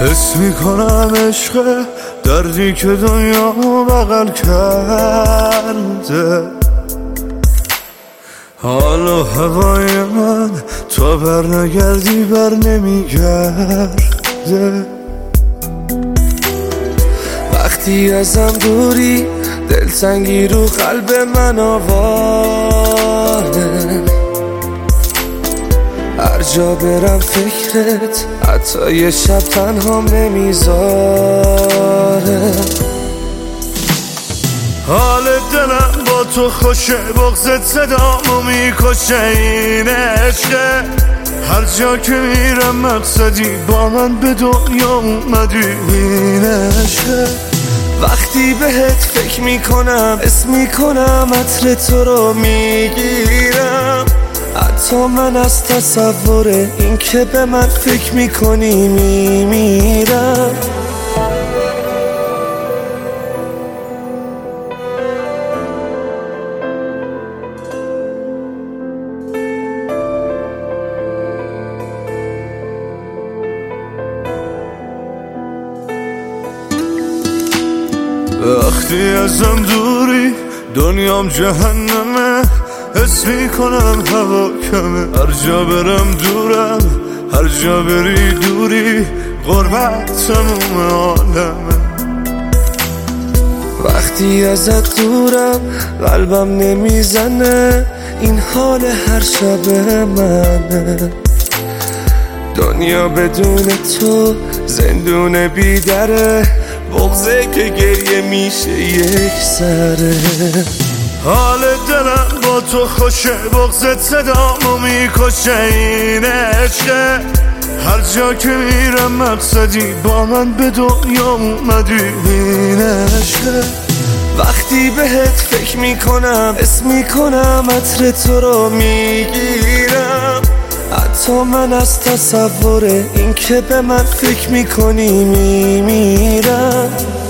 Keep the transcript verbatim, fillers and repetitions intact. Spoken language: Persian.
حس میکنم عشق دردی که دنیا بغل کرده. حال و هوای من تا بر نگردی بر نمیگرده. وقتی ازم دوری دلتنگی رو قلب من آواره. هر جا برم فکرت حتی یه شب تنهام نمیذاره. حال دلم با تو خوشه، بغضت صدامو میکشه. این عشقه هر جا که میرم مقصدی، با من به دنیا اومدی. این عشقه وقتی بهت فکر میکنم اسم میکنم عطر تو رو میگیرم. حتی من از تصور این که به من فکر میکنی میمیرم. وقتی ازم دوری دنیام جهنمه. حس میکنم هوا کمه، هر جا برم دورم، هر جا بری دوری. غربت تموم عالمه. وقتی ازت دورم قلبم نمیزنه، این حال هر شب منه. دنیا بدون تو زندون بیدره، بغضه که گریه میشه یک سره. حال دلم با تو خوشه، بغضت صدامو میکشه. این عشقه هر جا که میرم مقصدی، با من به دنیا اومدی. این عشقه وقتی بهت فکر میکنم اسم میکنم عطر تو رو میگیرم. حتی من از تصور این که به من فکر میکنی میمیرم.